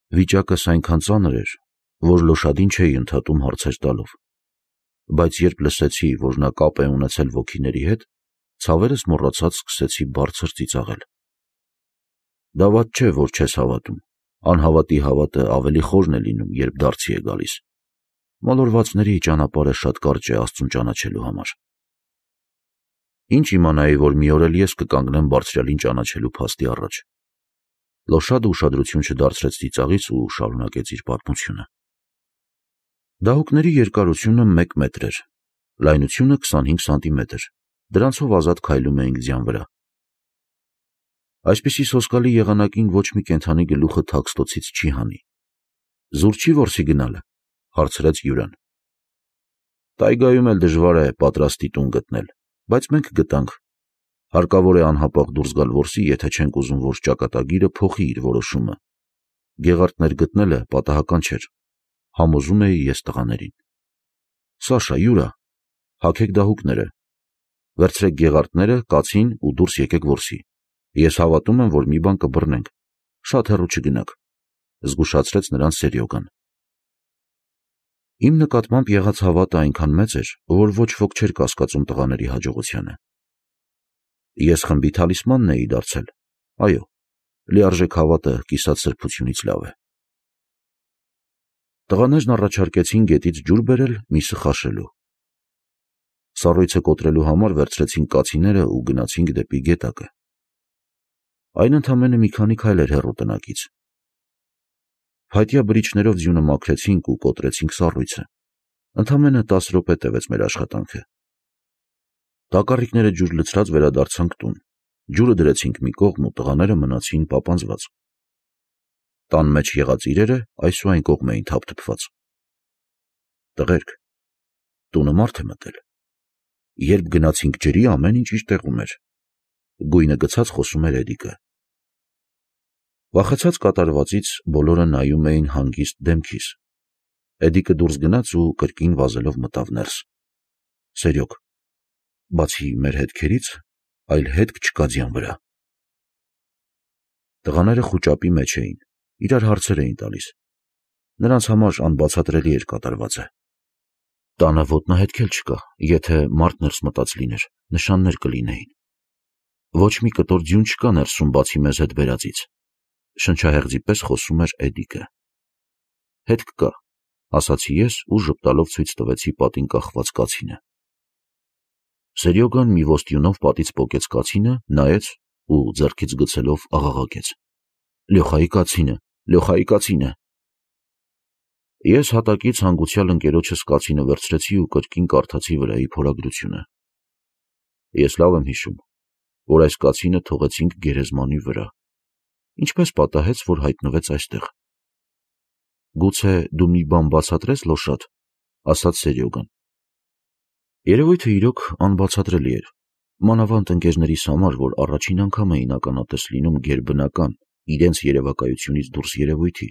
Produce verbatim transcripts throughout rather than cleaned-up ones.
Վիճակս այնքան ծանր էր, որ Լոշադին չէի ընդհատում հարցեր տալով, բայց երբ լսեցի, որ նա կապ է ունեցել ոգիների հետ, ցավերս մոռացած սկսեցի բարձր ծիծաղել։ Դա վատ չէ, որ չես հավատում, անհավատի հավատը ավելի խորն է լինում, երբ դարձի է գալիս։ Մոլորվածների ճանապարհը շատ կարճ է Աստծուն ճանաչելու համար։ Ինչ իմանայի, որ մի օր էլ ես կկանգնեմ Բարձրյալին ճանաչելու փաստի առաջ։ Լոշադը ուշադրություն չդարձրեց ծիծաղից ու շարունակեց իր պատմությունը։ Դահուկների երկարությունը մեկ մետր էր, լայնությունը քսանհինգ սանտիմետր, դրանցով ազատ քայլում էինք ձյան վրա։ Այսպիսի սոսկալի եղանակին ոչ մի կենդանի գլուխը թաքստոցից չի հանի։ Զուր չի որսի գնալը, հարցրեց Յուրան։ Տայգայում էլ դժվար է պատրաստի տուն գտնել, բայց մենք գտանք։ Հարկավոր է անհապաղ դուրս գալ որսի, եթե չենք ուզում, որ ճակատագիրը փոխի իր որոշումը։ Գեղարդներ գտնելը պատահական չէր, համոզում էի ես տղաներին։ Սաշա, Յուրա, հագեք դահուկները, վերցրեք գեղարդները, կացին ու դուրս եկեք որսի։ Ես հավատում եմ, որ մի բան կբռնենք, շատ հեռու չգնաք, զգուշացրեց նրան Սերյոգան։ Իմ նկատմամբ եղած հավատը այնքան մեծ էր, որ ոչ ոք չէր կասկածում տղաների հաջողությանը։ Ես խմբի թալիսմանն էի դարձել։ Այո, լիարժեք հավատը կիսատ սրբությունից լավ է։ Տղաներն առաջարկեցին գետից ջուր բերել, միսը խաշելու։ Սառույցը կոտրելու համար վերցրեցինք կացիները ու գնացինք դեպի գետակը։ Այն ընդամենը մի քանի քայլ էր հեռու տնակից։ Փայտյա բրիչներով ձյունը մաքրեցինք ու կոտրեցինք սառույցը։ Ընդամենը տասը րոպե տևեց մեր աշխատանքը։ Տակառիկները ջուր լցրած վերադարձանք տուն։ Ջուրը դրեցինք մի կողմ ու տղաները մնացին պապանձված։ Տան մեջ եղած իրերը այս ու այն կողմ էին թափթփված։ Տղերք, տունը մարդ է մտել։ Երբ գնացինք ջրի, ամեն ինչ իր տեղում էր։ Գույնը գցած խոսում էր Էդիկը։ Վախեցած կատարվածից բոլորը նայում էին հանգիստ դեմքիս։ Էդիկը դուրս գնաց ու կրկին վազելով մտավ ներս։ Սերյոգ, բացի մեր հետքերից, այլ հետք չկա ձյան վրա։ Տղաները խուճապի մեջ էին, իրար հարցեր էին տալիս։ Նրանց համար անբացատրելի էր կատարվածը։ Տանը ոտնահետք էլ չկա, եթե մարդ ներս մտած լիներ, նշաններ կլինեին։ Ոչ մի կտոր ձյուն չկա ներսում, բացի մեզ հետ բերածից, շնչահեղձի պես խոսում էր Էդիկը։ Հետք կա, ասացի ես ու ժպտալով ցույց տվեցի պատին կախված կացինը։ Սերյոգան մի ոստյունով պատից պոկեց կացինը, նայեց ու ձեռքից գցելով աղաղակեց. Լյոխայի կացինը, Լյոխայի կացինը։ Ես հատակից հանգուցյալ ընկերոջս կացինը վերցրեցի ու կրկին կարդացի վրայի փորագրությունը։ Ես լավ եմ հիշում, որ այս կացինը թողեցինք գերեզմանի վրա։ Ինչպես պատահեց, որ հայտնվեց այստեղ։ Գուցե դու մի բան բացատրես, Լոշադ, ասաց Սերյոգան։ Երևույթը իրոք անբացատրելի էր, մանավանդ ընկերներիս համար, որ առաջին անգամ էին ականատես լինում գերբնական, իրենց երևակայությունից դուրս երևույթի։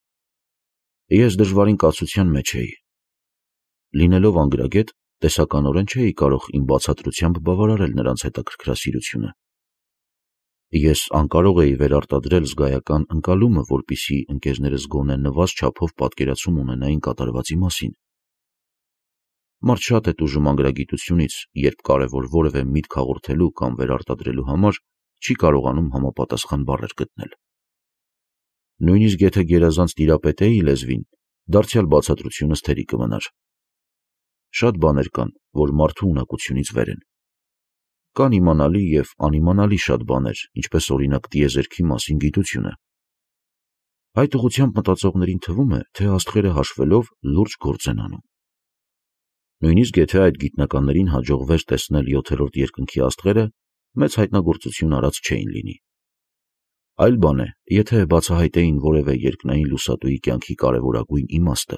Ես դժվարին կացության մեջ էի։ Լինելով անգրագետ, տեսականորեն չէի կարող իմ բացատրությամբ բավարարել նրանց հետաքրքրասիրությունը։ Ես անկարող էի վերարտադրել զգայական ընկալումը, որպեսզի ընկերներս գոնե նվազ չափով պատկերացում ունենային կատարվածի մասին։ Մարդ շատ է տուժում անգրագիտությունից, երբ կարևոր որևէ միտք հաղորդելու կամ վերարտադրելու համար չի կարողանում համապատասխան բառեր գտնել։ Նույնիսկ եթե գերազանց տիրապետեի լեզվին, դարձյալ բացատրությունս թերի կմնար։ Շատ բաներ կան, որ մարդու ունակությունից վեր են։ Կան իմանալի և անիմանալի շատ բաներ, ինչպես օրինակ տիեզերքի մասին գիտությունը։ Այդ ուղղությամբ մտածողներին թվում է, թե աստղերը հաշվելով լուրջ գործ են անում։ Նույնիսկ եթե այդ գիտնականներին հաջողվեր տեսնել յոթերորդ երկնքի աստղերը, մեծ հայտնագործություն արած չէին լինի։ Այլ բան է, եթե բացահայտեին որևէ երկնային լուսատուի կյանքի կարևորագույն իմաստը։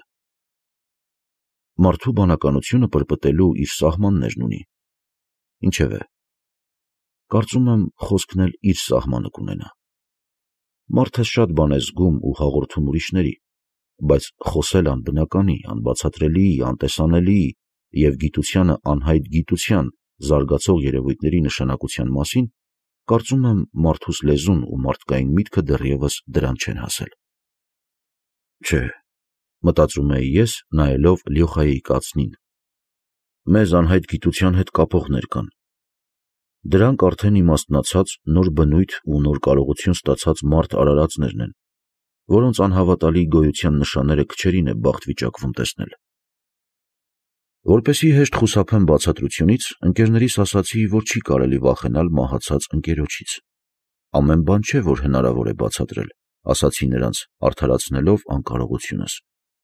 Մարդու բանականությունը պրպտելու իր սահմաններն ունի։ Ինչևէ, կարծում եմ խոսքն էլ իր սահմանը կունենա։ Մարդը շատ բան է զգում ու հաղորդում ուրիշների, բայց խոսել անբնականի, անբացատրելի, անտեսանելիի և գիտությանը անհայտ գիտության զարգացող երևույթների նշանակության մասին, կարծում եմ մարդուս լեզուն ու մարդկային միտքը դեռևս դրան չեն հասել։ Չէ, մտածում էի ես, նայելով Լյոխայի կացնին։ Մեզ անհայտ գիտության հետ կապողներ կան։ Դրանք արդեն իմաստնացած, նոր բնույթ ու նոր կարողություն ստացած մարդ արարածներն են, որոնց անհավատալի գոյության նշանները քչերին է բախտ վիճակվում տեսնել։ Որպեսզի հեշտ խուսափեմ բացատրությունից, ընկերներիս ասացի, որ չի կարելի վախենալ մահացած ընկերոջից։ Ամեն բան չէ, որ հնարավոր է բացատրել, ասացի նրանց, արդարացնելով անկարողությունս։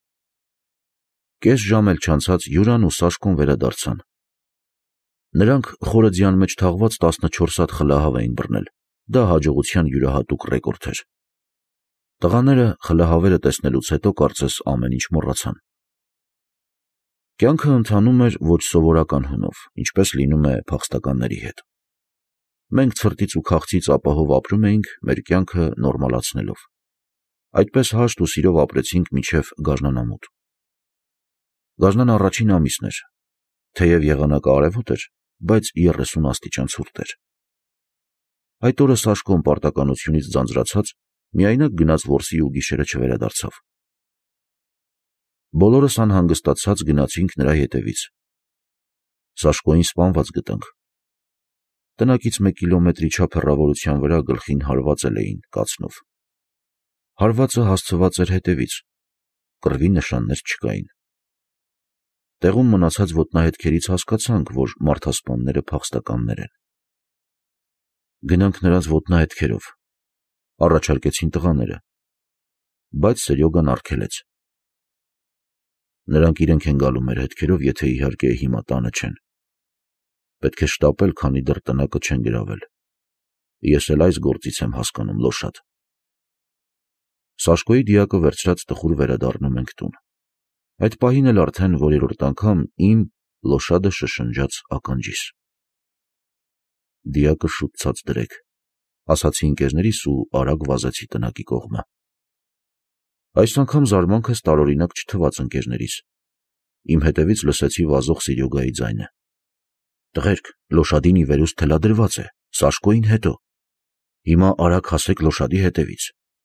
Կես ժամ էլ չանցած Յուրան ու Սաշկոն վերադարձան։ Նրանք խորը ձյան մեջ թաղված տասնչորս հատ խլահավ էին բռնել, դա հաջողության յուրահատուկ ռեկորդ էր։ Տղաները խլահավերը տեսնելուց հետո կարծես ամեն ինչ մոռացան։ Կյանքը ընթանում էր ոչ սովորական հունով, ինչպես լինում է փախստականների հետ։ Մենք ցրտից ու քաղցից ապահով ապրում էինք, մեր կյանքը նորմալացնելով։ Այդպես հաշտ ու սիրով ապրեցինք մինչև գարնանամուտ։ Գարնան առաջին ամիսն էր, թեև եղանակը արևոտ էր, բայց երեսուն աստիճան ցուրտ էր։ Այդ օրը Սաշկոն պարտականությունից ձանձրացած միայնակ գնաց որսի ու գիշերը չվերադարձավ։ Բոլորս անհանգստացած գնացինք նրա ետևից։ Սաշկոյին սպանված գտանք։ Տնակից մեկ կիլոմետրի չափ հեռավորության վրա գլխին հարվածել էին կացնով։ Հարվածը հասցված էր հետևից, կռվի նշաններ չկային։ Տեղում մնացած ոտնահետքերից հասկացանք, որ մարդասպանները փախստականներ են։ Գնանք նրանց ոտնահետքերով, առաջարկեցին տղաները, բայց Սերյոգան արգելեց։ Նրանք իրենք են գալու մեր հետքերով, եթե իհարկե հիմա տանը չեն։ Պետք է շտապել, քանի դեռ տնակը չեն գրավել։ Ես էլ այս գործից եմ հասկանում, լոշադ։ Սաշկոյի դիակը վերցրած տխուր վերադառնում ենք տուն։ Այդ պահին էլ արդեն որերորդ անգամ իմ լոշադը շշնջաց ականջիս։ Դիակը շուտ ցած դրեք, ասացի ընկերներիս ու արագ վազեցի տնակի կողմը։ Այս անգամ զարմանքս տարօրինակ չթվաց ընկերներիս։ Իմ հետևից լսեցի վազող Սերյոգայի ձայնը։ Տղերք, լոշադին ի վերուստ թելադրված է, Սաշկոյին հետո։ Հիմա արագ հասեք լոշադի հետևից։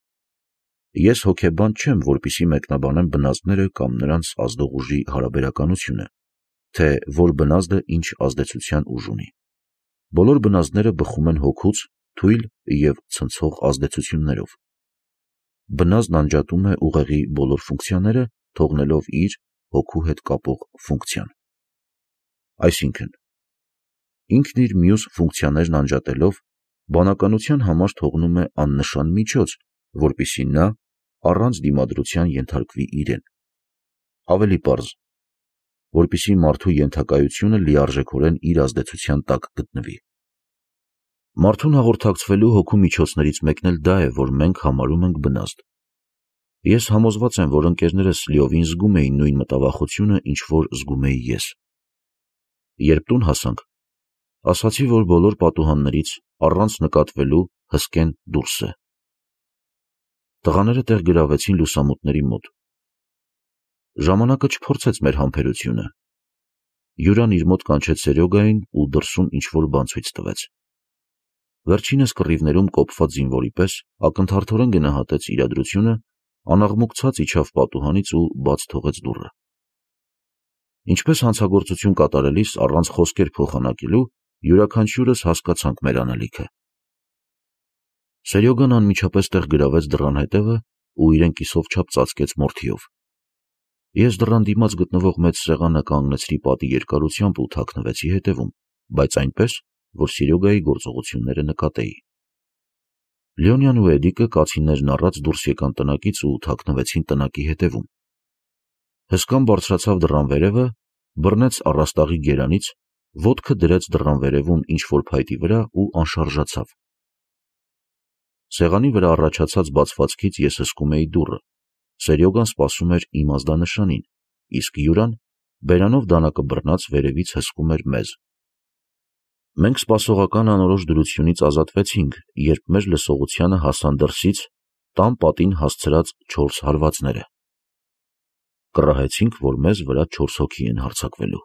Ես հոգեբան չեմ, որպեսզի մեկնաբանեմ բնազդները կամ նրանց ազդող ուժի հարաբերականությունը, թե որ բնազդը ինչ ազդեցության ուժ ունի։ Բոլոր բնազդները բխում են հոգուց, թույլ և ցնցող ազդեցություններով։ Բնազդն անջատում է ուղեղի բոլոր ֆունկցիաները, թողնելով իր հոգու հետ կապող ֆունկցիան։ Այսինքն, ինքն իր մյուս ֆունկցիաներն անջատելով, բանականության համար թողնում է աննշան միջոց, որպեսզի նա առանց դիմադրության ենթարկվի իրեն։ Ավելի պարզ, որպեսզի մարդու ենթակայությունը լիարժեքորեն իր ազդեցության տակ գտնվի։ Մարդուն հաղորդակցվելու հոգու միջոցներից մեկն էլ դա է, որ մենք համարում ենք բնազդ։ Ես համոզված եմ, որ ընկերներս լիովին զգում էին նույն մտավախությունը, ինչ որ զգում էի ես։ Երբ տուն հասանք, ասացի, որ բոլոր պատուհաններից առանց նկատվելու հսկեն դուրս է։ Տղաները տեղ գրավեցին լուսամուտների մոտ։ Ժամանակը չփորձեց մեր համբերությունը։ Յուրան իր մոտ կանչեց Սերյոգային ու դրսում ինչ-որ բան ցույց տվեց։ Վերջինս կռիվներում կոփված զինվորի պես ակնթարթորեն գնահատեց իրադրությունը, անաղմուկցած իջավ պատուհանից ու բաց թողեց դուռը։ Ինչպես հանցագործություն կատարելիս առանց խոսքեր փոխանակելու, յուրաքանչյուրս հասկացանք մեր անելիքը։ Սերյոգան անմիջապես տեղ գրավեց դռան հետևը ու իրեն կիսով չափ ծածկեց մորթիով։ Ես դռան դիմաց գտնվող մեծ սեղանը կանգնեցրի պատի երկարությամբ ու թաքնվեցի հետևում, բայց այնպես, որ Սերյոգայի գործողությունները նկատեի։ Լյոնյան ու Էդիկը կացիններն առած դուրս եկան տնակից ու թաքնվեցին տնակի հետևում։ Հսկան բարձրացավ դռան վերևը, բռնեց առաստաղի գերանից, ոտքը դրեց դռան վերևում ինչ-որ փայտի վրա ու անշարժացավ։ Սեղանի վրա առաջացած բացվածքից ես հսկում էի դուռը։ Սերյոգան սպասում էր իմ ազդանշանին, իսկ Յուրան բերանով դանակը բռնած վերևից հսկում էր մեզ։ Մենք սպասողական անորոշ դրությունից ազատվեցինք, երբ մեր լսողությանը հասան դրսից տան պատին հասցրած չորս հարվածները։ Կռահեցինք, որ մեզ վրա չորս հոգի են հարձակվելու։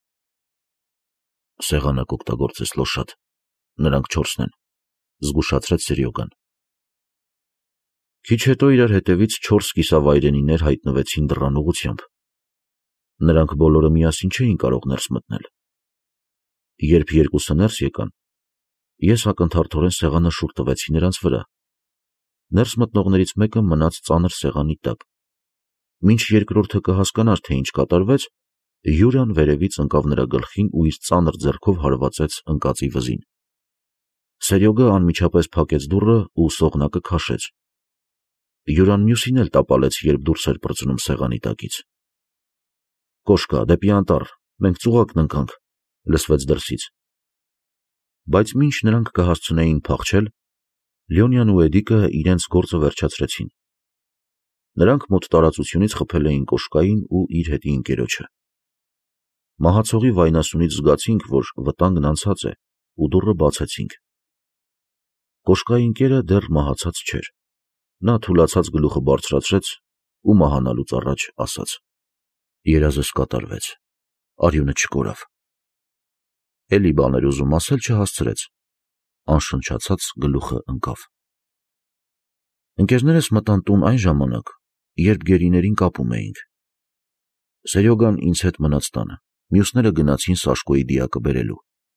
Սեղանը կօգտագործես, լոշադ, նրանք չորսն են, զգուշացրեց Սերյոգան։ Քիչ հետո իրար հետևից չորս կիսավայրենիներ հայտնվեցին դռան ուղղությամբ։ Նրանք բոլորը միասին չէին կարող ներս մտնել։ Երբ երկուսը ներս եկան, ես ակնթարթորեն սեղանը շուռ տվեցի նրանց վրա։ Ներս մտնողներից մեկը մնաց ծանր սեղանի տակ։ Մինչ երկրորդը կհասկանար, թե ինչ կատարվեց, Յուրան վերևից ընկավ նրա գլխին ու իր ծանր ձեռքով հարվածեց ընկածի վզին։ Սերյոգը անմիջապես փակեց դուռը ու սողնակը քաշեց։ Յուրան մյուսին էլ տապալեց, երբ դուրս էր պրծնում սեղանի տակից։ «Կոշկա, դեպի անտառ, մենք ծուղակն ընկանք», լսվեց դրսից։ Բայց մինչ նրանք կհասցնեին փախչել, Լյոնյան ու Էդիկը իրենց գործը վերջացրեցին։ Նրանք մոտ տարածությունից խփել էին Կոշկային ու իր հետի ընկերոջը։ Մահացողի վայնասունից զգացինք, որ վտանգն անցած է, ու դուռը բացեցինք։ Կոշկայի ընկերը դեռ մահացած չէր։ Նա թուլացած գլուխը բարձրացրեց ու մահանալուց առաջ ասաց. «Երազս կատարվեց, արյունը չկորավ»։ Էլի բաներ ուզում ասել չհասցրեց, անշնչացած գլուխը ընկավ։ Ընկերներս մտան տուն այն ժամանակ, երբ գերիներին կապում էինք։ Սերյոգան ինձ հետ մնաց տանը, մյուսները գնացին Սաշկոյի դիակը բերելու։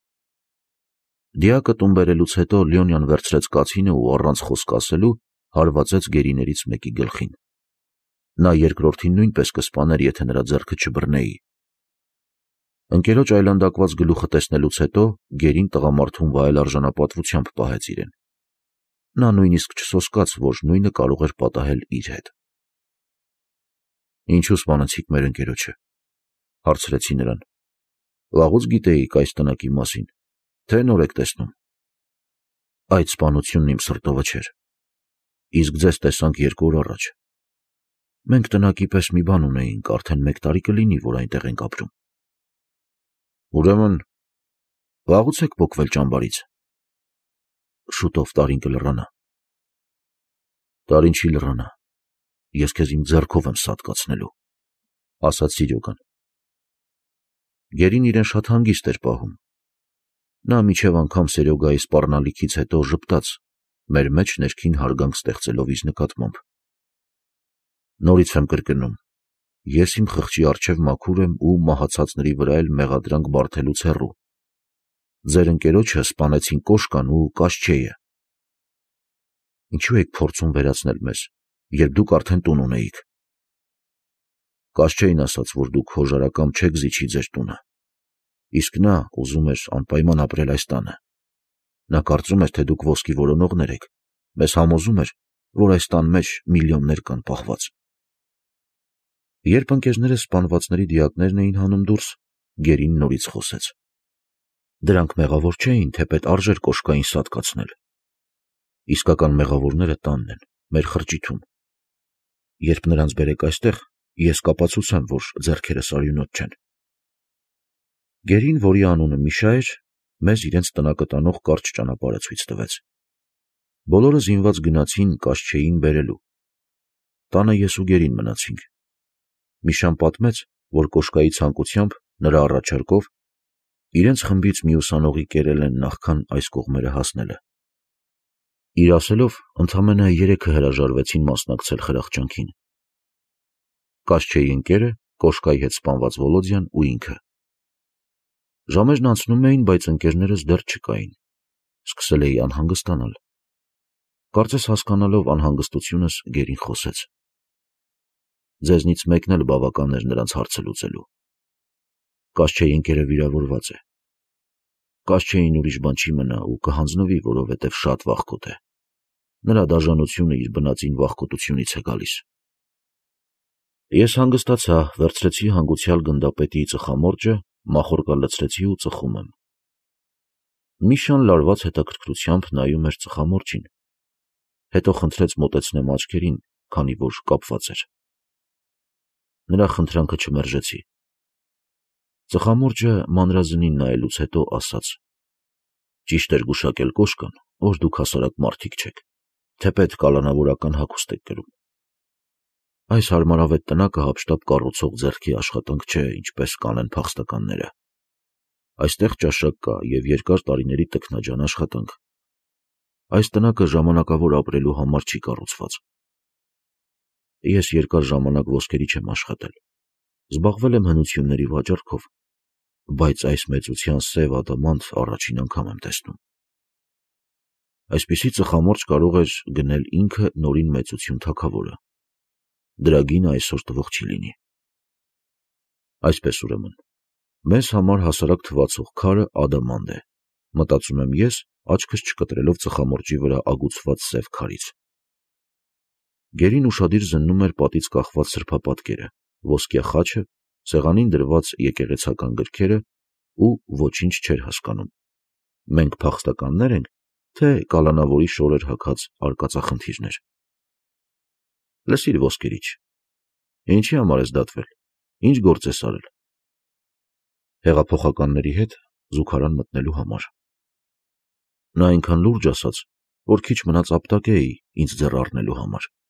Դիակը տուն բերելուց հետո Լյոնյան վերցրեց կացինը ու առանց խոսք ասելու հարվածեց գերիներից մեկի գլխին։ Նա երկրորդին նույնպես կսպաներ, եթե նրա ձեռքը չբռնեի։ Ընկերոջ այլանդակված գլուխը տեսնելուց հետո գերին տղամարդուն վայել արժանապատվությամբ պահեց իրեն։ Նա նույնիսկ չսոսկաց, որ նույնը կարող էր պատահել իր հետ։ «Ինչու սպանեցիք մեր ընկերոջը», հարցրեցի նրան։ «Վաղուց գիտեիք այս տնակի մասին, թե նոր եք տեսնում»։ Այդ սպանությունն իմ սրտովը չէր։ Իսկ ձեզ տեսանք երկու օր առաջ։ Մենք տնակի պես մի բան ունեինք, արդեն մեկ տարի կլինի, որ այնտեղ ենք ապրում։ Ուրեմն, վաղուց եք պոկվել ճամբարից։ Շուտով տարին կլռանա։ Տարին չի լռանա, ես քեզ իմ ձեռքով եմ սատկացնելու, ասաց Սիրյոգան։ Գերին իրեն շատ հանգիստ էր պահում։ Նա մինչև անգամ Սերյոգայի սպառնալիքից հետո ժպտաց, մեր մեջ ներքին հարգանք ստեղծելով իր նկատմամբ։ Նորից եմ կրկնում, ես իմ խղճի առջև մաքուր եմ ու մահացածների վրա էլ մեղադրանք բարդելուց հեռու։ Ձեր ընկերոջը սպանեցին Կոշկան ու Կաշչեյը։ Ինչու եք փորձում վերացնել մեզ, երբ դուք արդեն տուն ունեիք։ Կաշչեյն ասաց, որ դուք հոժարակամ չեք զիջի ձեր տունը, իսկ նա ուզում էր անպայման ապրել այս տանը։ Նա կարծում էր, թե դուք ոսկի որոնողներ եք, մեզ համոզում էր, որ այս տան մեջ միլիոններ կան պահված։ Երբ ընկերները սպանվածների դիակներն էին հանում դուրս, գերին նորից խոսեց։ Դրանք մեղավոր չէին, թեպետ արժեր Կոշկային սատկացնել։ Իսկական մեղավորները տանն են, մեր խրճիթում։ Երբ նրանց բերեք այստեղ, ես կապացուցեմ, որ ձեռքերս արյունոտ չեն։ Գերին, որի անունը Միշա էր, մեզ իրենց տնակը տանող կարճ ճանապարհը ցույց տվեց։ Բոլորը զինված գնացին Կաշչեյին բերելու։ Տանը ես ու գերին մնացինք։ Միշան պատմեց, որ Կոշկայի ցանկությամբ, նրա առաջարկով, իրենց խմբից մի ուսանողի կերել են նախքան այս կողմերը հասնելը։ Իր ասելով, ընդամենը երեքը հրաժարվեցին մասնակցել խրախճանքին։ Կաշչեյի ընկերը, Կոշկայի հետ սպանված Վոլոդյան ու ինքը։ Ժամերն անցնում էին, բայց ընկերներս դեռ չկային։ Սկսել էի անհանգստանալ։ Կարծես հասկանալով անհանգստությունս, գերին խոսեց. Ձեզնից մեկն էլ բավական էր նրանց հարցը լուծելու։ Կաշչեյի ընկերը վիրավորված է։ Կաշչեյին ուրիշ բան չի մնա ու կհանձնվի, որովհետև շատ վախկոտ է։ Նրա դաժանությունը իր բնածին վախկոտությունից է գալիս։ Ես հանգստացա, վերցրեցի հանգուցյալ գնդապետի ծխամորճը, մախորկա լցրեցի ու ծխում եմ։ Միշան լարված հետաքրքրությամբ նայում էր ծխամորճին, հետո խնդրեց մոտեցնեմ աչքերին, քանի որ կապված էր։ Նրա խնդրանքը չմերժեցի։ Ծխամորճը մանրազնին նայելուց հետո ասաց. Ճիշտ էր գուշակել Կոշկան, որ դուք հասարակ մարդիկ չեք, թեպետ կալանավորական հագուստ եք կրում։ Այս հարմարավետ տնակը հափշտապ կառուցող ձեռքի աշխատանք չէ, ինչպես կանեն փախստականները։ Այստեղ ճաշակ կա և երկար տարիների տքնաջան աշխատանք։ Այս տնակը ժամանակավոր ապրելու համար չի կառուցված։ Ես երկար ժամանակ ոսկերի չեմ աշխատել, զբաղվել եմ հնությունների վաճառքով, բայց այս մեծության սև ադամանդ առաջին անգամ եմ տեսնում։ Այսպիսի ծխամորճ կարող էր գնել ինքը նորին մեծություն թագավորը, դրա գինը այսօր տվող չի լինի։ Այսպես ուրեմն, մեզ համար հասարակ թվացող քարը ադամանդ է, մտածում եմ ես, աչքս չկտրելով ծխամորճի վրա ագուցված սև քարից։ Գերին ուշադիր զննում էր պատից կախված սրբապատկերը, ոսկյա խաչը, սեղանին դրված եկեղեցական գրքերը ու ոչինչ չէր հասկանում։ Մենք փախստականնե՞ր ենք, թե կալանավորի շորեր հագած արկածախնդիրներ։ Լսիր, ոսկերիչ, ինչի համար ես դատվել, ինչ գործ ես արել։ Հեղափոխականների հետ զուգարան մտնելու համար։ Նա այնքան լուրջ ասաց, որ քիչ մնաց ապտակեի ինձ ձեռ առնելու համար։